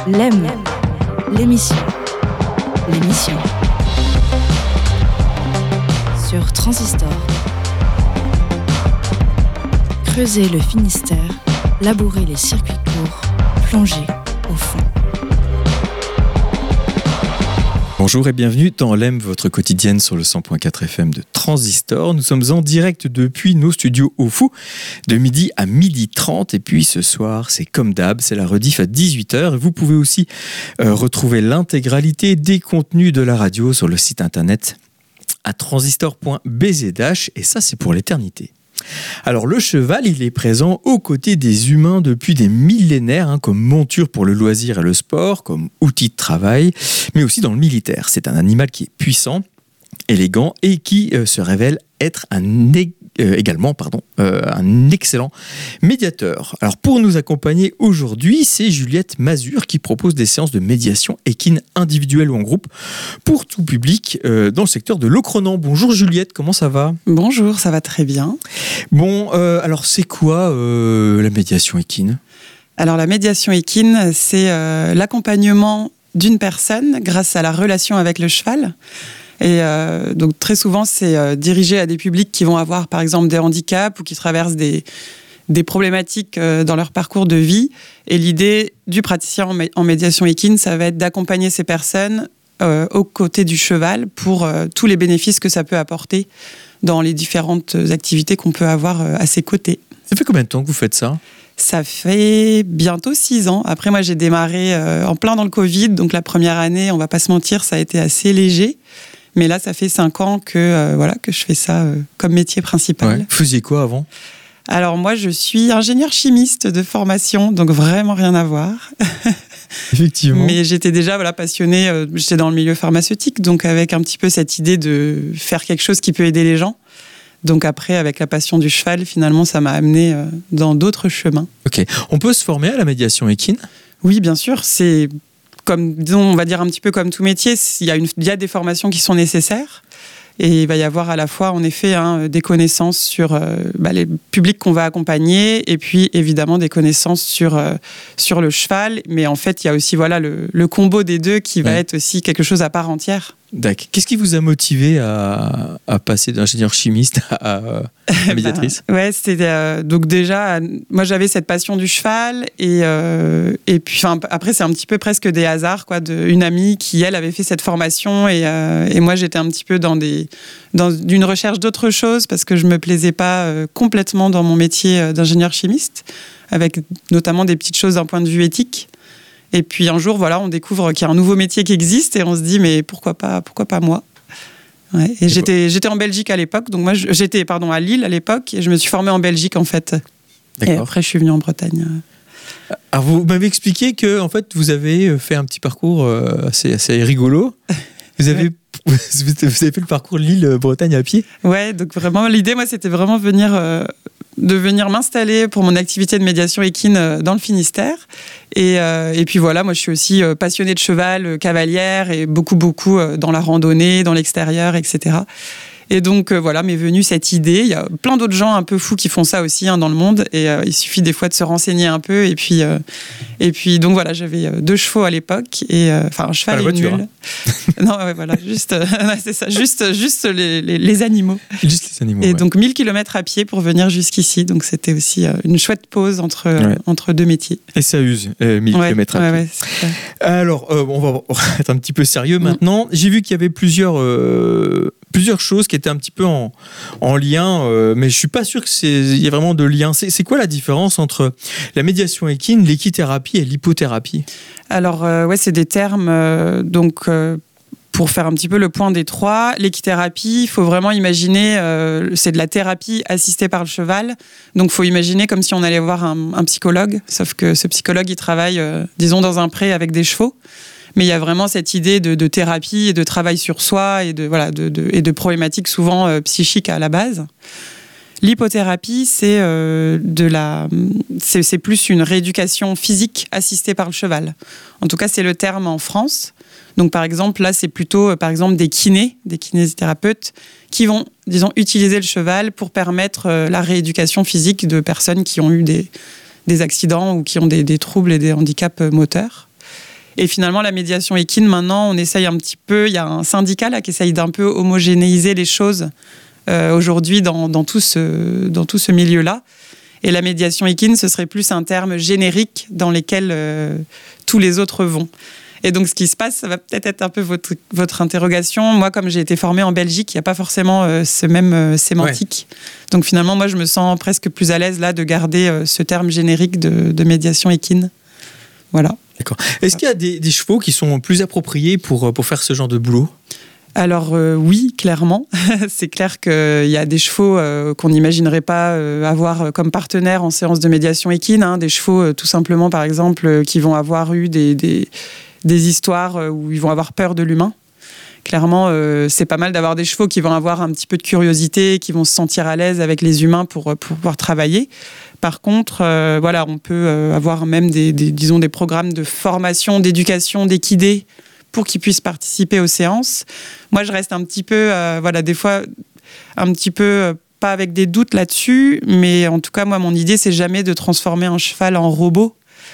L'EM, l'émission. Sur Transistor. Creuser le Finistère, labourer les circuits courts, plonger au fond. Bonjour et bienvenue dans l'EM, votre quotidienne sur le 100.4 FM de Transistor. Nous sommes en direct depuis nos studios au Fou de midi à 12h30. Et puis ce soir, c'est comme d'hab, c'est la rediff à 18h. Et vous pouvez aussi retrouver l'intégralité des contenus de la radio sur le site internet à transistor.bzh. Et ça, c'est pour l'éternité. Alors le cheval, il est présent aux côtés des humains depuis des millénaires, comme monture pour le loisir et le sport, comme outil de travail, mais aussi dans le militaire. C'est un animal qui est puissant, élégant et qui se révèle être également un excellent médiateur. Alors pour nous accompagner aujourd'hui, c'est Juliette Mazur qui propose des séances de médiation équine individuelle ou en groupe pour tout public dans le secteur de Locronan. Bonjour Juliette, comment ça va ? Bonjour, ça va très bien. Bon, alors c'est quoi la médiation équine ? Alors la médiation équine, c'est l'accompagnement d'une personne grâce à la relation avec le cheval. Et donc très souvent, c'est dirigé à des publics qui vont avoir par exemple des handicaps ou qui traversent des problématiques dans leur parcours de vie. Et l'idée du praticien en médiation équine, ça va être d'accompagner ces personnes aux côtés du cheval pour tous les bénéfices que ça peut apporter dans les différentes activités qu'on peut avoir à ses côtés. Ça fait combien de temps que vous faites ça ? Ça fait bientôt 6 ans. Après, moi, j'ai démarré en plein dans le Covid. Donc la première année, on va pas se mentir, ça a été assez léger. Mais là, ça fait 5 ans que je fais ça comme métier principal. Ouais. Vous faisiez quoi avant ? Alors moi, je suis ingénieure chimiste de formation, donc vraiment rien à voir. Effectivement. Mais j'étais déjà passionnée, j'étais dans le milieu pharmaceutique, donc avec un petit peu cette idée de faire quelque chose qui peut aider les gens. Donc après, avec la passion du cheval, finalement, ça m'a amenée dans d'autres chemins. Ok. On peut se former à la médiation équine ? Oui, bien sûr. C'est on va dire un petit peu comme tout métier, il y a des formations qui sont nécessaires. Et il va y avoir à la fois, en effet, des connaissances sur les publics qu'on va accompagner, et puis évidemment des connaissances sur le cheval. Mais en fait, il y a aussi le combo des deux qui va être aussi quelque chose à part entière. D'accord. Qu'est-ce qui vous a motivé à passer d'ingénieur chimiste à médiatrice ? C'était donc déjà, moi j'avais cette passion du cheval et puis après c'est un petit peu presque des hasards une amie qui elle avait fait cette formation et moi j'étais un petit peu dans une recherche d'autre chose parce que je me plaisais pas complètement dans mon métier d'ingénieur chimiste avec notamment des petites choses d'un point de vue éthique. Et puis un jour, on découvre qu'il y a un nouveau métier qui existe et on se dit, mais pourquoi pas moi ? Ouais, et j'étais en Belgique à l'époque, donc moi j'étais à Lille à l'époque et je me suis formée en Belgique en fait. D'accord. Et après je suis venue en Bretagne. Alors vous m'avez expliqué que en fait vous avez fait un petit parcours assez rigolo. Vous avez fait le parcours Lille-Bretagne à pied ? Ouais, donc vraiment l'idée moi c'était vraiment de venir m'installer pour mon activité de médiation équine dans le Finistère. Et puis moi je suis aussi passionnée de cheval, cavalière et beaucoup dans la randonnée, dans l'extérieur, etc. Et donc m'est venue cette idée. Il y a plein d'autres gens un peu fous qui font ça aussi dans le monde. Et il suffit des fois de se renseigner un peu. Et puis donc j'avais 2 chevaux à l'époque et un cheval et une mule. Non, c'est ça, juste les animaux. Juste les animaux. Et donc 1000 km à pied pour venir jusqu'ici. Donc c'était aussi une chouette pause entre 2 métiers. Et ça use 1000 km à pied. Ouais, alors on va être un petit peu sérieux maintenant. J'ai vu qu'il y avait plusieurs choses qui étaient un petit peu en lien, mais je suis pas sûr qu'il y ait vraiment de lien. C'est quoi la différence entre la médiation équine, l'équithérapie et l'hypothérapie ? Alors, c'est des termes, pour faire un petit peu le point des 3, l'équithérapie, il faut vraiment imaginer, c'est de la thérapie assistée par le cheval. Donc, il faut imaginer comme si on allait voir un psychologue, sauf que ce psychologue, il travaille, dans un pré avec des chevaux. Mais il y a vraiment cette idée de thérapie et de travail sur soi et de problématiques souvent psychiques à la base. L'hypothérapie, c'est plus une rééducation physique assistée par le cheval. En tout cas, c'est le terme en France. Donc, par exemple, là, c'est plutôt des kinésithérapeutes qui vont, utiliser le cheval pour permettre la rééducation physique de personnes qui ont eu des accidents ou qui ont des troubles et des handicaps moteurs. Et finalement, la médiation équine, maintenant, on essaye un petit peu, il y a un syndicat là qui essaye d'un peu homogénéiser les choses aujourd'hui dans tout ce milieu-là. Et la médiation équine, ce serait plus un terme générique dans lequel tous les autres vont. Et donc, ce qui se passe, ça va peut-être être un peu votre interrogation. Moi, comme j'ai été formée en Belgique, il n'y a pas forcément ce même sémantique. Ouais. Donc, finalement, moi, je me sens presque plus à l'aise là de garder ce terme générique de médiation équine. Voilà. D'accord. Est-ce qu'il y a des chevaux qui sont plus appropriés pour faire ce genre de boulot ? Alors oui, clairement. C'est clair qu'il y a des chevaux qu'on n'imaginerait pas avoir comme partenaire en séance de médiation équine. Hein, des chevaux tout simplement, par exemple, qui vont avoir eu des histoires où ils vont avoir peur de l'humain. Clairement, c'est pas mal d'avoir des chevaux qui vont avoir un petit peu de curiosité, qui vont se sentir à l'aise avec les humains pour pouvoir travailler. Par contre, voilà, on peut avoir même disons des programmes de formation, d'éducation, d'équidés pour qu'ils puissent participer aux séances. Moi, je reste un petit peu, voilà, des fois, un petit peu, pas avec des doutes là-dessus, mais en tout cas, moi, mon idée, c'est jamais de transformer un cheval en robot.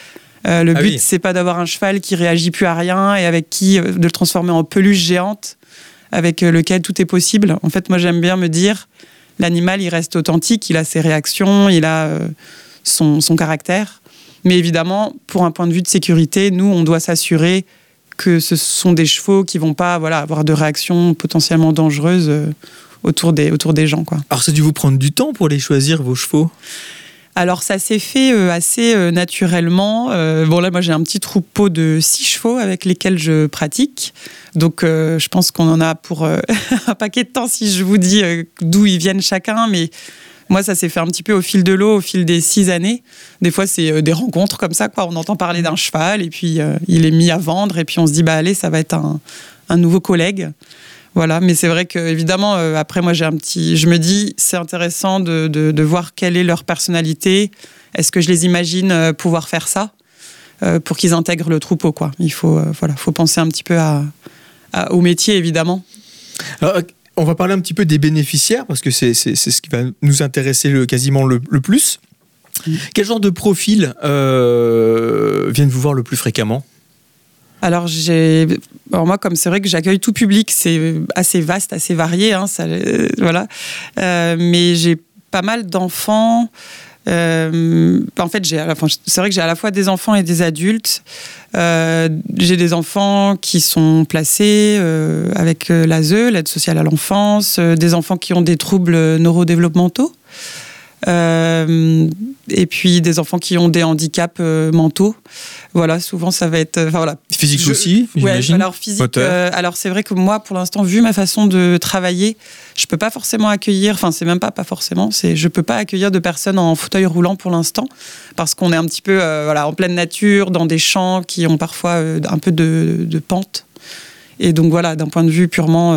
Le but, c'est pas d'avoir un cheval qui réagit plus à rien et avec qui, de le transformer en peluche géante, avec lequel tout est possible. En fait, moi, j'aime bien me dire, l'animal, il reste authentique, il a ses réactions, il a son caractère. Mais évidemment, pour un point de vue de sécurité, nous, on doit s'assurer que ce sont des chevaux qui vont pas avoir de réactions potentiellement dangereuses autour des gens, quoi. Alors ça a dû vous prendre du temps pour les choisir, vos chevaux ? Alors ça s'est fait assez naturellement. Bon là, moi j'ai un petit troupeau de 6 chevaux avec lesquels je pratique. Donc je pense qu'on en a pour un paquet de temps si je vous dis d'où ils viennent chacun. Mais moi, ça s'est fait un petit peu au fil de l'eau, au fil des 6 années. Des fois, c'est des rencontres comme ça, quoi. On entend parler d'un cheval et puis il est mis à vendre et puis on se dit, bah allez, ça va être un nouveau collègue. Voilà, mais c'est vrai que évidemment, après, moi, je me dis, c'est intéressant de voir quelle est leur personnalité. Est-ce que je les imagine pouvoir faire ça pour qu'ils intègrent le troupeau, quoi. Il faut penser un petit peu au métier, évidemment. Alors, on va parler un petit peu des bénéficiaires, parce que c'est ce qui va nous intéresser quasiment le plus. Quel genre de profils viennent vous voir le plus fréquemment ? Alors moi, comme c'est vrai que j'accueille tout public, c'est assez vaste, assez varié, hein, voilà. Mais j'ai pas mal d'enfants. En fait, c'est vrai que j'ai à la fois des enfants et des adultes. J'ai des enfants qui sont placés avec l'ASE, l'aide sociale à l'enfance, des enfants qui ont des troubles neurodéveloppementaux. Et puis des enfants qui ont des handicaps mentaux. Voilà, souvent ça va être physique aussi, j'imagine. Ouais, alors physique. Alors c'est vrai que moi, pour l'instant, vu ma façon de travailler, je peux pas forcément accueillir. Enfin, c'est même pas forcément. Je peux pas accueillir de personnes en fauteuil roulant pour l'instant, parce qu'on est un petit peu en pleine nature, dans des champs qui ont parfois un peu de pente. Et donc voilà, d'un point de vue purement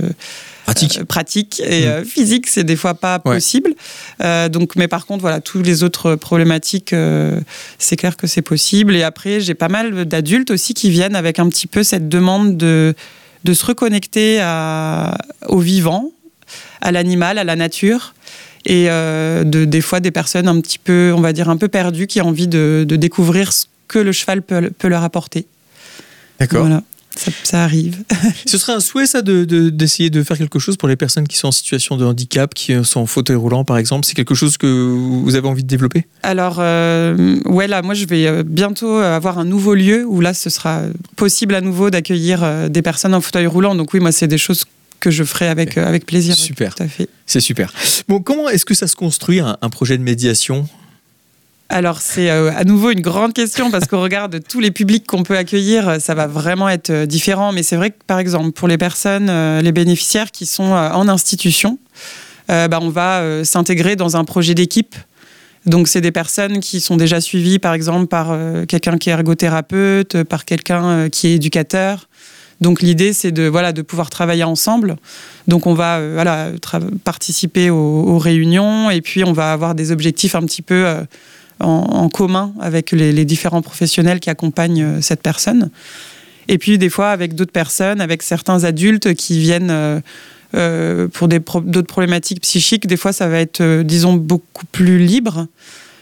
pratique et physique, c'est des fois pas possible. Mais par contre, voilà, tous les autres problématiques, c'est clair que c'est possible. Et après, j'ai pas mal d'adultes aussi qui viennent avec un petit peu cette demande de se reconnecter au vivant, à l'animal, à la nature. Et des fois, des personnes un petit peu, on va dire, un peu perdues, qui ont envie de découvrir ce que le cheval peut leur apporter. D'accord. Voilà. Ça arrive. Ce serait un souhait, ça, d'essayer de faire quelque chose pour les personnes qui sont en situation de handicap, qui sont en fauteuil roulant, par exemple. C'est quelque chose que vous avez envie de développer ? Alors, là, moi, je vais bientôt avoir un nouveau lieu où là, ce sera possible à nouveau d'accueillir des personnes en fauteuil roulant. Donc oui, moi, c'est des choses que je ferai avec plaisir. Super. Tout à fait. C'est super. Bon, comment est-ce que ça se construit, un projet de médiation ? Alors, c'est à nouveau une grande question, parce qu'on regarde tous les publics qu'on peut accueillir, ça va vraiment être différent. Mais c'est vrai que, par exemple, pour les personnes, les bénéficiaires qui sont en institution, on va s'intégrer dans un projet d'équipe. Donc, c'est des personnes qui sont déjà suivies, par exemple, par quelqu'un qui est ergothérapeute, par quelqu'un qui est éducateur. Donc, l'idée, c'est de pouvoir travailler ensemble. Donc, on va participer aux réunions, et puis on va avoir des objectifs un petit peu en commun avec les différents professionnels qui accompagnent cette personne. Et puis des fois avec d'autres personnes, avec certains adultes qui viennent pour d'autres problématiques psychiques. Des fois ça va être, disons, beaucoup plus libre.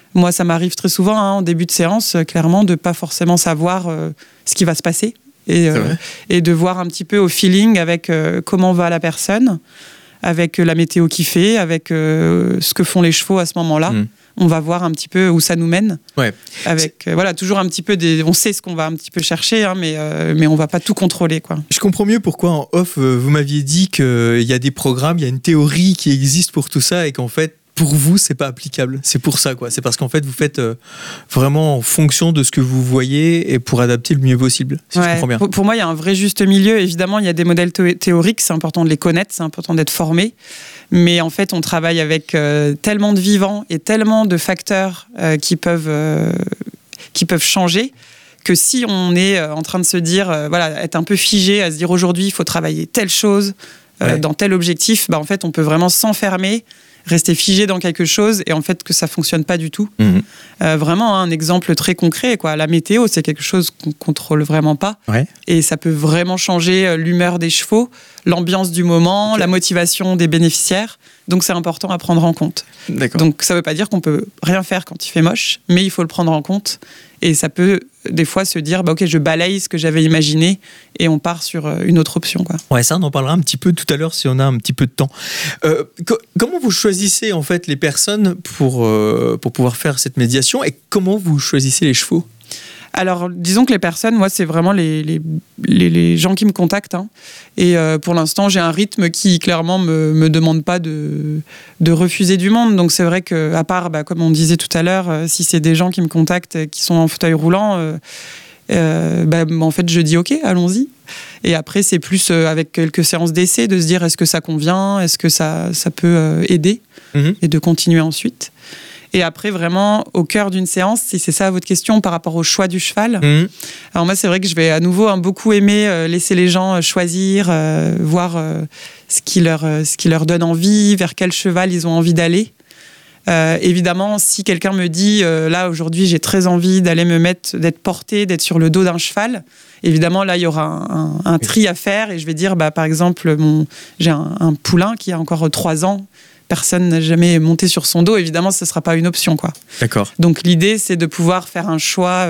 Moi, ça m'arrive très souvent, en début de séance, clairement, de pas forcément savoir ce qui va se passer et de voir un petit peu au feeling avec comment va la personne, avec la météo qu'il fait, avec ce que font les chevaux à ce moment-là. On va voir un petit peu où ça nous mène. Ouais. Avec toujours un petit peu on sait ce qu'on va un petit peu chercher, mais on va pas tout contrôler, quoi. Je comprends mieux pourquoi en off vous m'aviez dit qu'il y a des programmes, il y a une théorie qui existe pour tout ça et qu'en fait pour vous c'est pas applicable. C'est pour ça, quoi. C'est parce qu'en fait vous faites vraiment en fonction de ce que vous voyez et pour adapter le mieux possible. Si je comprends bien. Pour moi il y a un vrai juste milieu. Évidemment il y a des modèles théoriques, c'est important de les connaître, c'est important d'être formé. Mais en fait, on travaille avec tellement de vivants et tellement de facteurs qui peuvent changer que si on est en train de se dire, être un peu figé, à se dire aujourd'hui, il faut travailler telle chose dans tel objectif, en fait, on peut vraiment s'enfermer, rester figé dans quelque chose et en fait que ça fonctionne pas du tout. Vraiment, un exemple très concret, quoi. La météo, c'est quelque chose qu'on contrôle vraiment pas. Et ça peut vraiment changer l'humeur des chevaux, l'ambiance du moment, la motivation des bénéficiaires. Donc c'est important à prendre en compte. Donc ça veut pas dire qu'on peut rien faire quand il fait moche, mais il faut le prendre en compte. Et ça peut des fois se dire, ok, je balaye ce que j'avais imaginé et on part sur une autre option, quoi. Ouais, ça on en parlera un petit peu tout à l'heure si on a un petit peu de temps. Comment vous choisissez en fait les personnes pour pouvoir faire cette médiation et comment vous choisissez les chevaux ? Alors, disons que les personnes, moi, c'est vraiment les gens qui me contactent. Et pour l'instant, j'ai un rythme qui, clairement, me demande pas de refuser du monde. Donc, c'est vrai qu'à part, comme on disait tout à l'heure, si c'est des gens qui me contactent, qui sont en fauteuil roulant, en fait, je dis OK, allons-y. Et après, c'est plus avec quelques séances d'essai de se dire est-ce que ça convient, est-ce que ça peut aider et de continuer ensuite. Et après, vraiment, au cœur d'une séance, si c'est ça votre question par rapport au choix du cheval. Alors moi, c'est vrai que je vais à nouveau beaucoup aimer laisser les gens choisir, voir ce qui leur donne envie, vers quel cheval ils ont envie d'aller. Évidemment, si quelqu'un me dit là aujourd'hui j'ai très envie d'aller d'être porté, d'être sur le dos d'un cheval, évidemment là il y aura un tri à faire et je vais dire par exemple j'ai un poulain qui a encore 3 ans. Personne n'a jamais monté sur son dos, évidemment ce ne sera pas une option, quoi. D'accord. Donc l'idée c'est de pouvoir faire un choix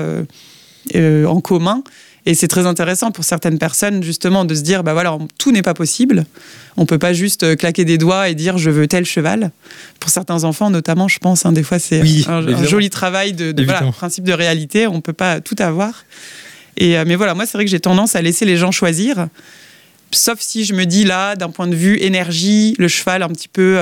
en commun. Et c'est très intéressant pour certaines personnes, justement, de se dire, tout n'est pas possible. On ne peut pas juste claquer des doigts et dire, je veux tel cheval. Pour certains enfants, notamment, je pense, des fois, c'est un joli travail de principe de réalité. On ne peut pas tout avoir. Mais voilà, moi, c'est vrai que j'ai tendance à laisser les gens choisir. Sauf si je me dis, là, d'un point de vue énergie, le cheval un petit peu,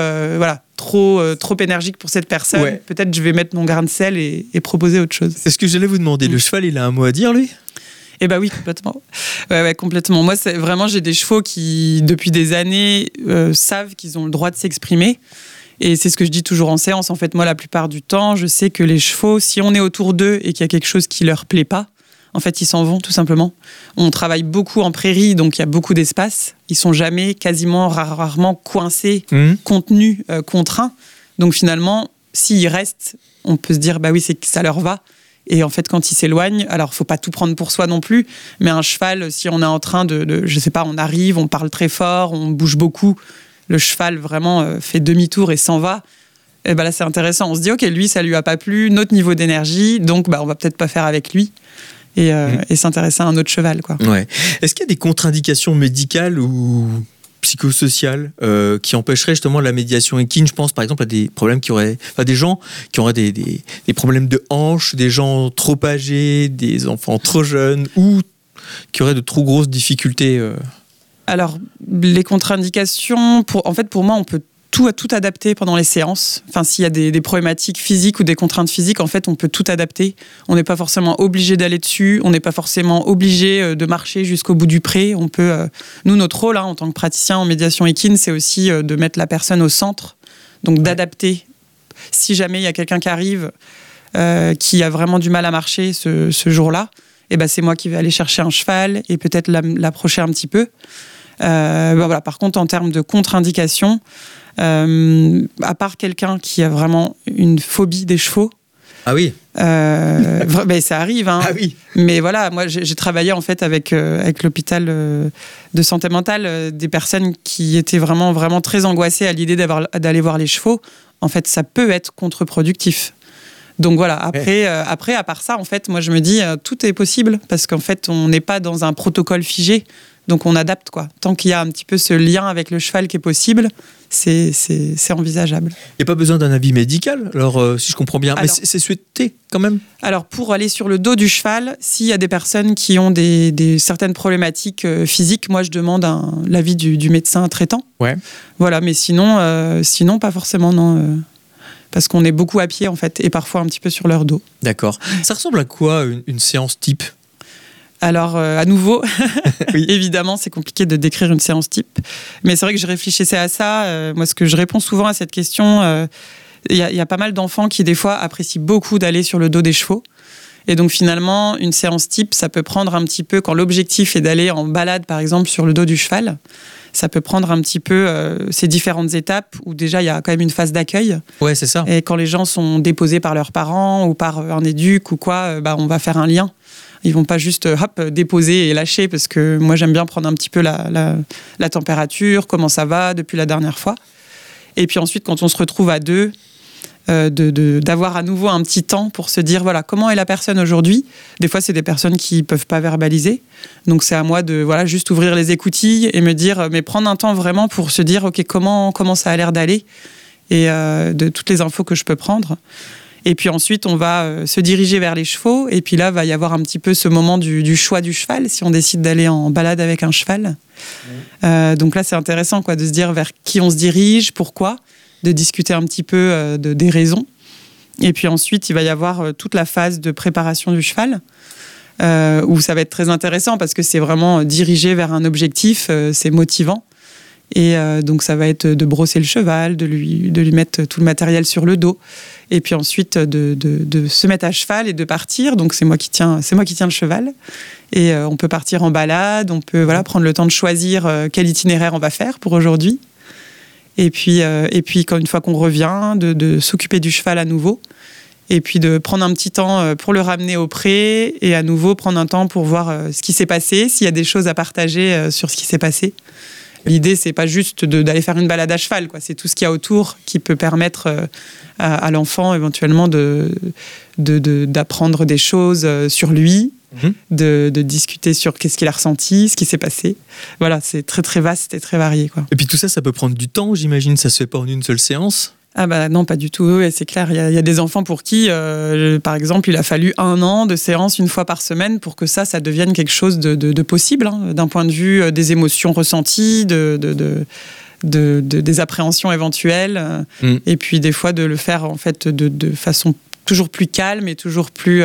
trop énergique pour cette personne. Ouais. Peut-être je vais mettre mon grain de sel et proposer autre chose. C'est ce que j'allais vous demander. Le cheval, il a un mot à dire, lui ? Eh ben oui, complètement. Ouais, complètement. Moi, c'est vraiment, j'ai des chevaux qui, depuis des années, savent qu'ils ont le droit de s'exprimer. Et c'est ce que je dis toujours en séance. En fait, moi, la plupart du temps, je sais que les chevaux, si on est autour d'eux et qu'il y a quelque chose qui leur plaît pas, en fait, ils s'en vont, tout simplement. On travaille beaucoup en prairie, donc il y a beaucoup d'espace. Ils sont jamais, rarement coincés, contenus, contraints. Donc finalement, s'ils restent, on peut se dire, oui, c'est que ça leur va. Et en fait, quand il s'éloigne, alors faut pas tout prendre pour soi non plus, mais un cheval, si on est en train je sais pas, on arrive, on parle très fort, on bouge beaucoup, le cheval vraiment fait demi-tour et s'en va, et là c'est intéressant. On se dit, ok, lui, ça lui a pas plu, notre niveau d'énergie, donc on va peut-être pas faire avec lui. Et s'intéresser à un autre cheval, quoi. Ouais. Est-ce qu'il y a des contre-indications médicales ou psychosociales qui empêcheraient justement la médiation équine? Je pense par exemple à des problèmes des gens qui auraient des problèmes de hanches, des gens trop âgés, des enfants trop jeunes ou qui auraient de trop grosses difficultés. Alors, les contre-indications, pour moi, on peut tout adapter pendant les séances. Enfin, s'il y a des problématiques physiques ou des contraintes physiques, en fait, on peut tout adapter. On n'est pas forcément obligé d'aller dessus. On n'est pas forcément obligé de marcher jusqu'au bout du pré. On peut, nous, notre rôle en tant que praticien en médiation équine, c'est aussi de mettre la personne au centre. Donc, d'adapter. Si jamais il y a quelqu'un qui arrive, qui a vraiment du mal à marcher ce jour-là, c'est moi qui vais aller chercher un cheval et peut-être l'approcher un petit peu. Par contre, en termes de contre-indication, à part quelqu'un qui a vraiment une phobie des chevaux. Ah oui. Ça arrive. Ah oui. Mais voilà, moi j'ai travaillé en fait avec l'hôpital de santé mentale des personnes qui étaient vraiment vraiment très angoissées à l'idée d'aller voir les chevaux. En fait, ça peut être contre-productif. Donc voilà, après, à part ça, en fait, moi je me dis, tout est possible, parce qu'en fait, on n'est pas dans un protocole figé, donc on adapte, quoi. Tant qu'il y a un petit peu ce lien avec le cheval qui est possible, c'est envisageable. Il n'y a pas besoin d'un avis médical, alors si je comprends bien, mais c'est souhaité quand même. Alors pour aller sur le dos du cheval, s'il y a des personnes qui ont certaines problématiques physiques, moi je demande l'avis du médecin traitant. Ouais. Voilà, mais sinon pas forcément, non. Parce qu'on est beaucoup à pied en fait, et parfois un petit peu sur leur dos. D'accord. Ça ressemble à quoi une séance type ? Alors, à nouveau, oui. Évidemment, c'est compliqué de décrire une séance type. Mais c'est vrai que je réfléchissais à ça. Moi, ce que je réponds souvent à cette question, il y a pas mal d'enfants qui, des fois, apprécient beaucoup d'aller sur le dos des chevaux. Et donc, finalement, une séance type, ça peut prendre un petit peu, quand l'objectif est d'aller en balade, par exemple, sur le dos du cheval, ça peut prendre un petit peu ces différentes étapes où déjà, il y a quand même une phase d'accueil. Ouais, c'est ça. Et quand les gens sont déposés par leurs parents ou par un éduc ou quoi, on va faire un lien. Ils vont pas juste déposer et lâcher, parce que moi j'aime bien prendre un petit peu la température, comment ça va depuis la dernière fois. Et puis ensuite, quand on se retrouve à deux, d'avoir à nouveau un petit temps pour se dire voilà, comment est la personne aujourd'hui. Des fois c'est des personnes qui peuvent pas verbaliser, donc c'est à moi de juste ouvrir les écoutilles et me dire, mais prendre un temps vraiment pour se dire ok, comment ça a l'air d'aller, et de toutes les infos que je peux prendre. Et puis ensuite, on va se diriger vers les chevaux. Et puis là, va y avoir un petit peu ce moment du choix du cheval, si on décide d'aller en balade avec un cheval. Donc là, c'est intéressant de se dire vers qui on se dirige, pourquoi, de discuter un petit peu des raisons. Et puis ensuite, il va y avoir toute la phase de préparation du cheval, où ça va être très intéressant, parce que c'est vraiment dirigé vers un objectif, c'est motivant. Et donc ça va être de brosser le cheval, de lui mettre tout le matériel sur le dos, et puis ensuite de se mettre à cheval et de partir. Donc c'est moi qui tiens le cheval, et on peut partir en balade, on peut prendre le temps de choisir quel itinéraire on va faire pour aujourd'hui. Et puis quand une fois qu'on revient, de s'occuper du cheval à nouveau, et puis de prendre un petit temps pour le ramener au pré, et à nouveau prendre un temps pour voir ce qui s'est passé, s'il y a des choses à partager sur ce qui s'est passé. L'idée, c'est pas juste d'aller faire une balade à cheval, c'est tout ce qu'il y a autour qui peut permettre à l'enfant éventuellement d'apprendre des choses sur lui, de discuter sur qu'est-ce qu'il a ressenti, ce qui s'est passé. Voilà, c'est très très vaste et très varié. Et puis tout ça, ça peut prendre du temps, j'imagine, ça se fait pas en une seule séance ? Ah non, pas du tout. Oui, c'est clair. Il y a des enfants pour qui, par exemple, il a fallu 1 an de séance 1 fois par semaine pour que ça devienne quelque chose de possible, d'un point de vue des émotions ressenties, des appréhensions éventuelles, et puis des fois de le faire en fait de façon toujours plus calme et toujours plus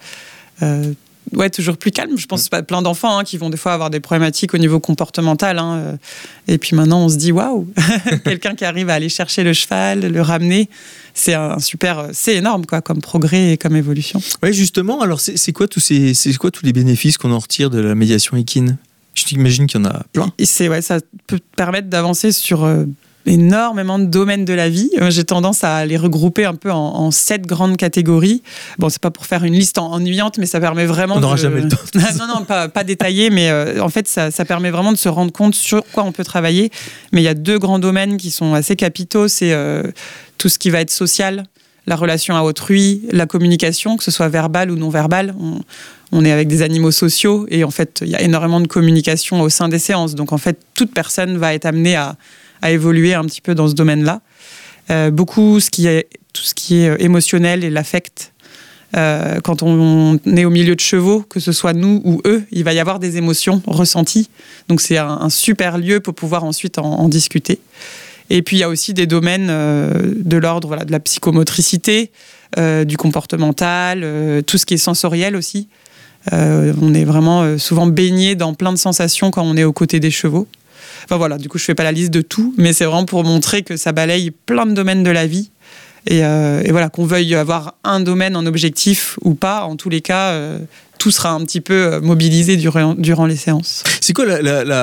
toujours plus calme. Je pense pas plein d'enfants qui vont des fois avoir des problématiques au niveau comportemental. Et puis maintenant, on se dit waouh, quelqu'un qui arrive à aller chercher le cheval, le ramener, c'est c'est énorme comme progrès et comme évolution. Oui, justement. Alors, c'est quoi tous les bénéfices qu'on en retire de la médiation équine ? Je t'imagine qu'il y en a plein. Ça peut permettre d'avancer sur énormément de domaines de la vie. J'ai tendance à les regrouper un peu en 7 grandes catégories. Bon, c'est pas pour faire une liste ennuyante, mais ça permet vraiment... On n'aura jamais le temps. Non, pas détaillé, mais en fait, ça permet vraiment de se rendre compte sur quoi on peut travailler. Mais il y a 2 grands domaines qui sont assez capitaux. C'est tout ce qui va être social, la relation à autrui, la communication, que ce soit verbale ou non verbale. On est avec des animaux sociaux, et en fait, il y a énormément de communication au sein des séances. Donc, en fait, toute personne va être amenée à évoluer un petit peu dans ce domaine-là. Beaucoup tout ce qui est émotionnel et l'affect. Quand on est au milieu de chevaux, que ce soit nous ou eux, il va y avoir des émotions ressenties. Donc c'est un super lieu pour pouvoir ensuite en discuter. Et puis il y a aussi des domaines de l'ordre de la psychomotricité, du comportemental, tout ce qui est sensoriel aussi. On est vraiment souvent baigné dans plein de sensations quand on est aux côtés des chevaux. Enfin voilà, du coup je fais pas la liste de tout, mais c'est vraiment pour montrer que ça balaye plein de domaines de la vie, et voilà, qu'on veuille avoir un domaine en objectif ou pas, en tous les cas tout sera un petit peu mobilisé durant les séances. C'est quoi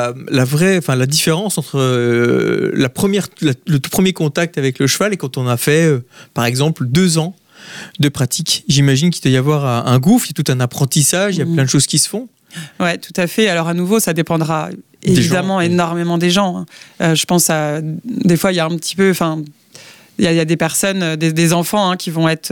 la différence entre le tout premier contact avec le cheval et quand on a fait par exemple 2 ans de pratique? J'imagine qu'il doit y avoir un gouffre, il y a tout un apprentissage, il y a plein de choses qui se font. Ouais, tout à fait. Alors à nouveau, ça dépendra évidemment énormément des gens. Je pense des fois, il y a un petit peu, il y a des personnes, des enfants qui vont être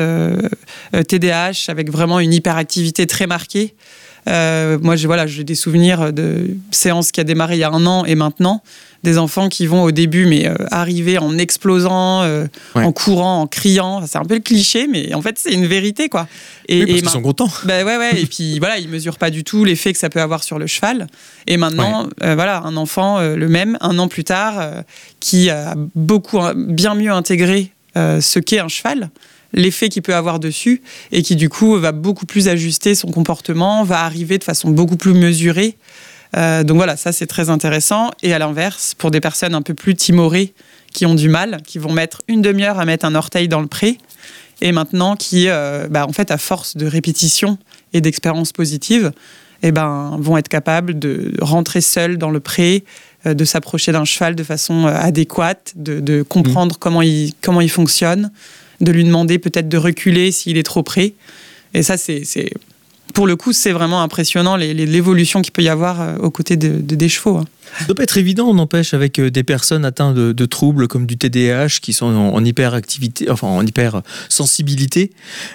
TDAH avec vraiment une hyperactivité très marquée. Moi, j'ai des souvenirs de séances qui a démarré il y a 1 an et maintenant, des enfants qui vont au début arriver en explosant, en courant, en criant. C'est un peu le cliché, mais en fait, c'est une vérité, quoi. Parce qu'ils sont contents. Et puis voilà, ils mesurent pas du tout l'effet que ça peut avoir sur le cheval. Et maintenant, un enfant, le même, 1 an plus tard, qui a bien mieux intégré ce qu'est un cheval, l'effet qu'il peut avoir dessus, et qui du coup va beaucoup plus ajuster son comportement, va arriver de façon beaucoup plus mesurée. Donc voilà, ça c'est très intéressant. Et à l'inverse, pour des personnes un peu plus timorées, qui ont du mal, qui vont mettre 1 demi-heure à mettre un orteil dans le pré, et maintenant qui, en fait, à force de répétition et d'expériences positives, vont être capables de rentrer seuls dans le pré, de s'approcher d'un cheval de façon adéquate, de comprendre comment il fonctionne, de lui demander peut-être de reculer s'il est trop près. Et ça, pour le coup, c'est vraiment impressionnant l'évolution qu'il peut y avoir aux côtés des chevaux. Ça doit pas être évident, on empêche, avec des personnes atteintes de troubles comme du TDAH qui sont en hyperactivité, enfin en hypersensibilité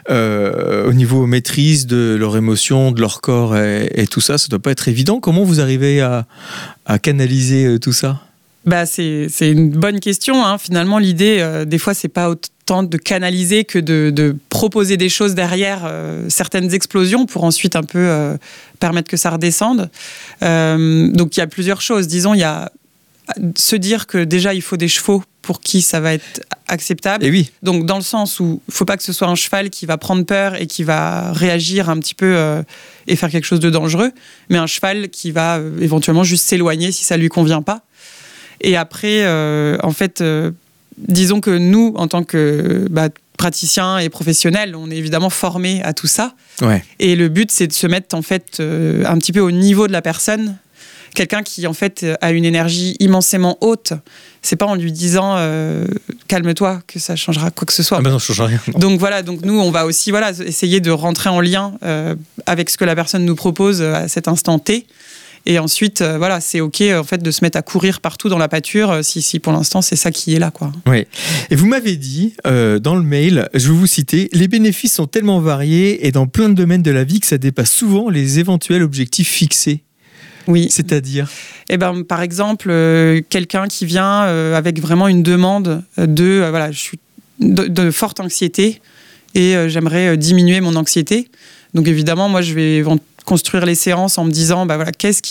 au niveau maîtrise de leurs émotions, de leur corps et tout ça. Ça doit pas être évident. Comment vous arrivez à canaliser tout ça ? C'est une bonne question. Finalement, l'idée, des fois, c'est pas autant de canaliser que de proposer des choses derrière certaines explosions pour ensuite un peu permettre que ça redescende. Donc, il y a plusieurs choses. Disons, il y a se dire que déjà, il faut des chevaux pour qui ça va être acceptable. Et oui. Donc, dans le sens où il ne faut pas que ce soit un cheval qui va prendre peur et qui va réagir un petit peu et faire quelque chose de dangereux, mais un cheval qui va éventuellement juste s'éloigner si ça ne lui convient pas. Et après, disons que nous, en tant que praticiens et professionnels, on est évidemment formés à tout ça. Ouais. Et le but, c'est de se mettre en fait un petit peu au niveau de la personne. Quelqu'un qui en fait a une énergie immensément haute, c'est pas en lui disant calme-toi que ça changera quoi que ce soit. Ah non, ça change rien. Non. Donc voilà, nous on va aussi essayer de rentrer en lien avec ce que la personne nous propose à cet instant T. Et ensuite, c'est OK en fait, de se mettre à courir partout dans la pâture si pour l'instant, c'est ça qui est là, quoi. Oui. Et vous m'avez dit, dans le mail, je vais vous citer, les bénéfices sont tellement variés et dans plein de domaines de la vie que ça dépasse souvent les éventuels objectifs fixés. Oui. C'est-à-dire ? Par exemple, quelqu'un qui vient avec vraiment une demande je suis de forte anxiété et j'aimerais diminuer mon anxiété. Donc évidemment, moi, je vais construire les séances en me disant qu'est-ce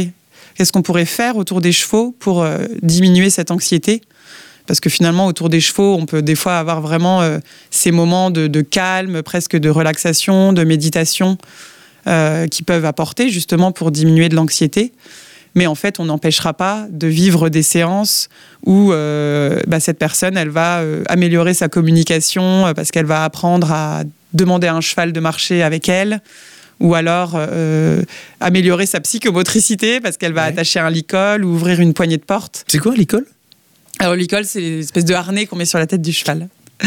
qu'on pourrait faire autour des chevaux pour diminuer cette anxiété, parce que finalement autour des chevaux on peut des fois avoir vraiment ces moments de calme, presque de relaxation, de méditation qui peuvent apporter justement pour diminuer de l'anxiété. Mais en fait on n'empêchera pas de vivre des séances où cette personne elle va améliorer sa communication parce qu'elle va apprendre à demander à un cheval de marcher avec elle, ou alors améliorer sa psychomotricité parce qu'elle va attacher un licol ou ouvrir une poignée de porte. C'est quoi l'icol ? Alors l'icol, c'est l'espèce de harnais qu'on met sur la tête du cheval.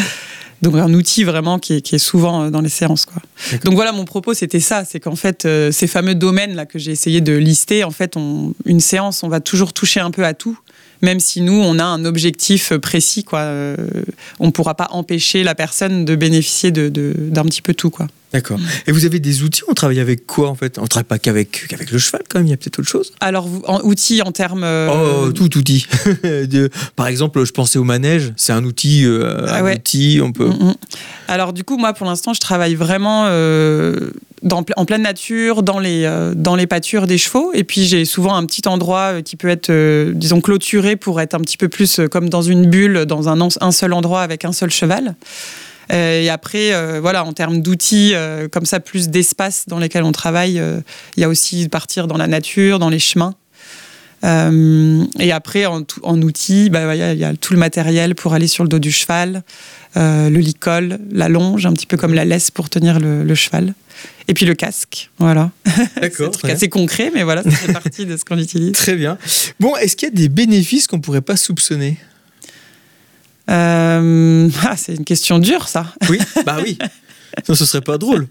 Donc un outil vraiment qui est souvent dans les séances, quoi. Donc voilà, mon propos c'était ça, c'est qu'en fait ces fameux domaines là que j'ai essayé de lister, en fait une séance, on va toujours toucher un peu à tout. Même si nous, on a un objectif précis, quoi. On ne pourra pas empêcher la personne de bénéficier d'un petit peu tout, quoi. D'accord. Et vous avez des outils ? On travaille avec quoi, en fait ? On ne travaille pas qu'avec le cheval, quand même. Il y a peut-être autre chose ? Alors, outils en termes... tout outil. Par exemple, je pensais au manège. C'est un outil, outil, on peut... Alors, du coup, moi, pour l'instant, je travaille vraiment en pleine nature, dans les pâtures des chevaux. Et puis, j'ai souvent un petit endroit qui peut être, disons, clôturé pour être un petit peu plus comme dans une bulle, dans un seul endroit avec un seul cheval. Et après, en termes d'outils, comme ça, plus d'espace dans lesquels on travaille, il y a aussi partir dans la nature, dans les chemins. Et après, en outils, il y a tout le matériel pour aller sur le dos du cheval, le licol, la longe, un petit peu comme la laisse pour tenir le cheval. Et puis le casque, voilà. D'accord. C'est assez concret, mais voilà, ça fait partie de ce qu'on utilise. Très bien. Bon, est-ce qu'il y a des bénéfices qu'on ne pourrait pas soupçonner ? C'est une question dure, ça. Oui, oui. Sinon, ce serait pas drôle.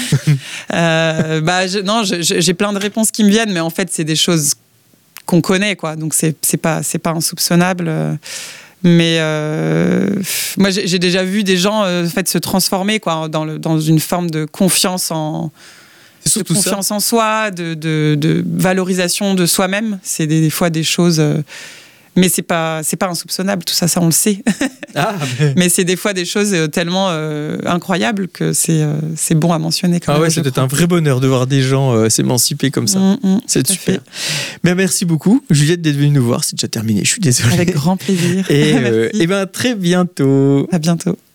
J'ai plein de réponses qui me viennent, mais en fait, c'est des choses qu'on connaît, quoi. Donc, c'est pas insoupçonnable. Mais moi, j'ai déjà vu des gens en fait, se transformer quoi, dans une forme de confiance en soi, de valorisation de soi-même. C'est des fois des choses... mais c'est pas insoupçonnable, tout ça on le sait. Mais c'est des fois des choses tellement incroyables que c'est bon à mentionner. Quand même, c'est peut-être un vrai bonheur de voir des gens s'émanciper comme ça. C'est super. Mais merci beaucoup, Juliette, d'être venue nous voir. C'est déjà terminé, je suis désolé. Avec grand plaisir. Et très bientôt. À bientôt.